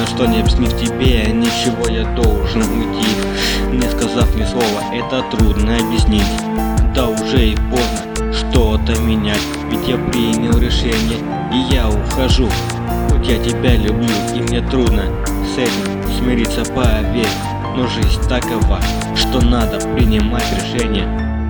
что не объяснив тебе ничего, я должен уйти, не сказав ни слова, это трудно объяснить. Да уже и поздно что-то менять, ведь я принял решение и я ухожу. Хоть я тебя люблю и мне трудно с этим смириться, поверь, но жизнь такова, что надо принимать решение.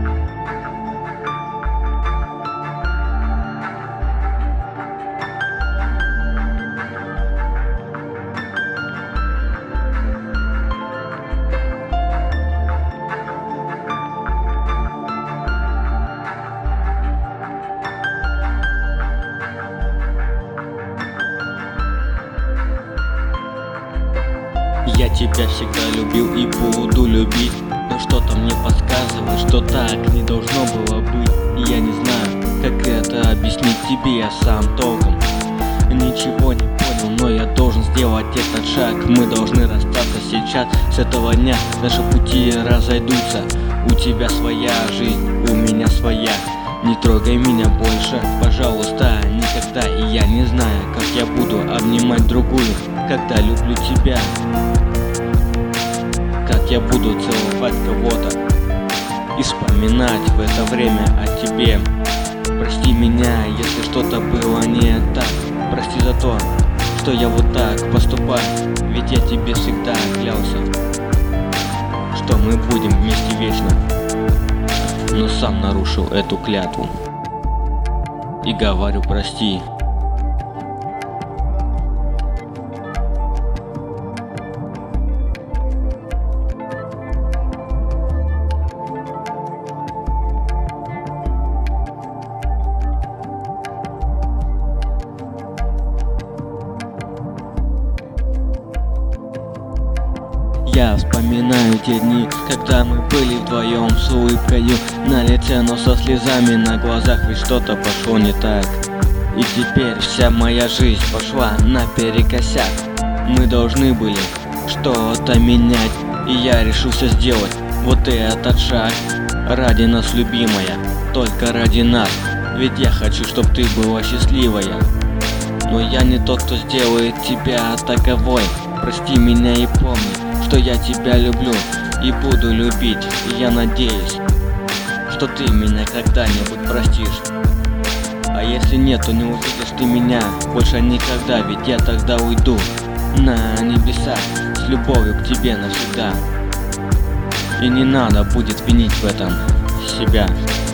Я тебя всегда любил и буду любить, но что-то мне подсказывает, что так не должно было быть. И я не знаю, как это объяснить тебе, я сам толком ничего не понял, но я должен сделать этот шаг. Мы должны расстаться сейчас, с этого дня наши пути разойдутся. У тебя своя жизнь, у меня своя. Не трогай меня больше, пожалуйста, никогда. И я не знаю, как я буду обнимать другую, когда люблю тебя. Как я буду целовать кого-то и вспоминать в это время о тебе. Прости меня, если что-то было не так. Прости за то, что я вот так поступаю. Ведь я тебе всегда клялся, что мы будем вместе вечно. Но сам нарушил эту клятву и говорю прости. Я вспоминаю те дни, когда мы были вдвоем с улыбкою на лице, но со слезами на глазах, ведь что-то пошло не так. И теперь вся моя жизнь пошла наперекосяк. Мы должны были что-то менять, и я решился сделать вот этот шаг. Ради нас, любимая, только ради нас, ведь я хочу, чтоб ты была счастливая. Но я не тот, кто сделает тебя таковой. Прости меня и помни, что я тебя люблю и буду любить. И я надеюсь, что ты меня когда-нибудь простишь. А если нет, то не увидишь ты меня больше никогда, ведь я тогда уйду на небеса с любовью к тебе навсегда. И не надо будет винить в этом себя.